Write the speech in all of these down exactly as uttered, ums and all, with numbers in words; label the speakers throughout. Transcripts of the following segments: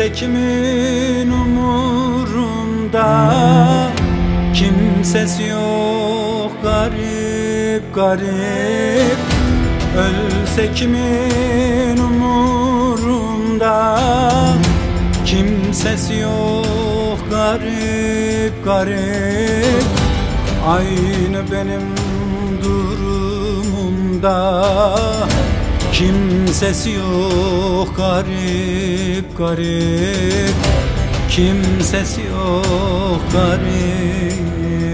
Speaker 1: Ölse kimin umurunda, kimsesi yok garip garip. Ölse kimin umurunda, kimsesi yok garip garip. Aynı benim durumumda, kimsesi yok garip garip. Kimsesi yok garip.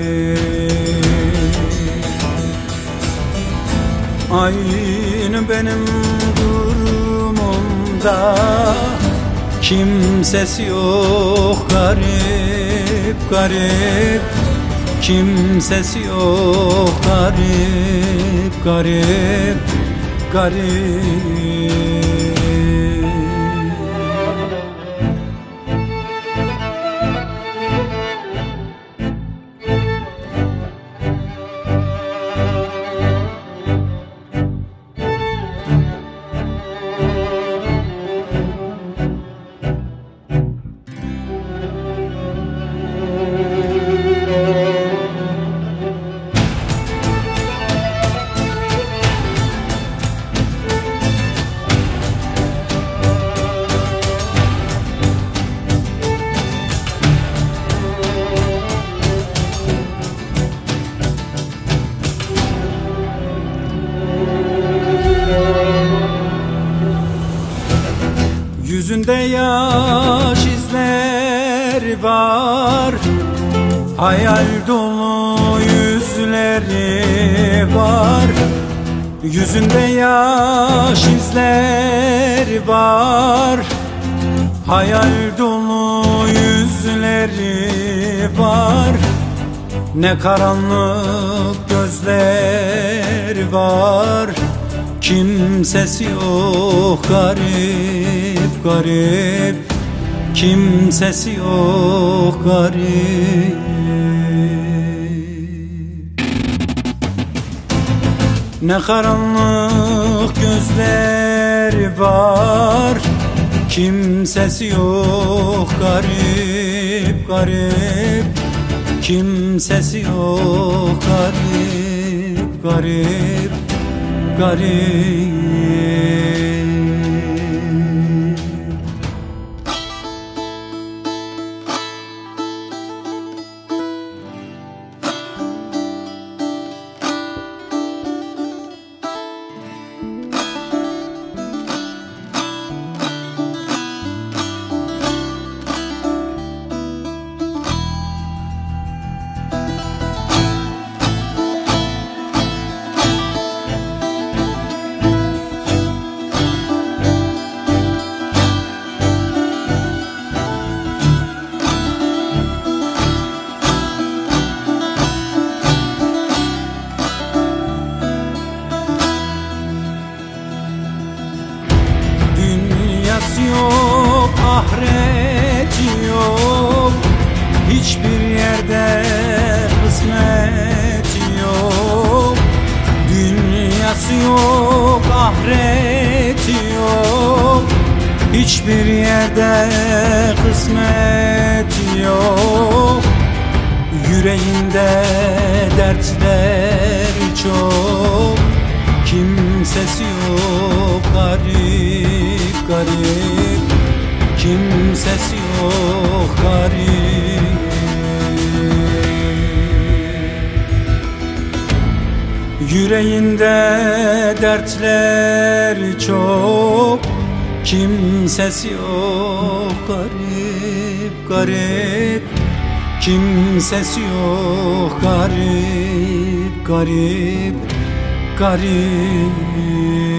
Speaker 1: Aynı benim durumumda, kimsesi yok garip garip. Kimsesi yok garip garip garip. Yüzünde yaş izleri var, hayal dolu yüzleri var. Yüzünde yaş izleri var, hayal dolu yüzleri var. Ne karanlık gözleri var, kimsesi yok garip garip. Kimsesi yok garip. Ne karanlık gözleri var, kimsesi yok garip garip. Kimsesi yok garip garip garip. Yok, ahireti yok, hiçbir yerde kısmeti yok. Dünyası yok, ahireti yok, hiçbir yerde kısmeti yok. Yüreğinde dertler çok, kimsesi yok garip garip. Kimsesi yok garip. Yüreğinde dertler çok, kimsesi yok garip garip. Kimsesi yok garip garip garip.